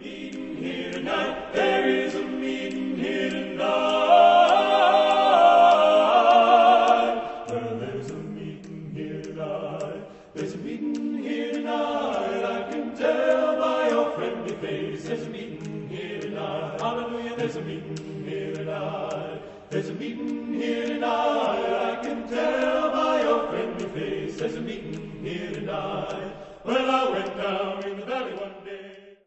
meeting here tonight. There is a meeting here tonight. Well, there's a meeting here tonight. There's a meeting here tonight. I can tell by your friendly face. There's a meeting here tonight. Hallelujah. There's a meeting here tonight. There's a meeting here tonight. I can tell by your friendly face. There's a meeting here tonight. Well, I went down in the valley one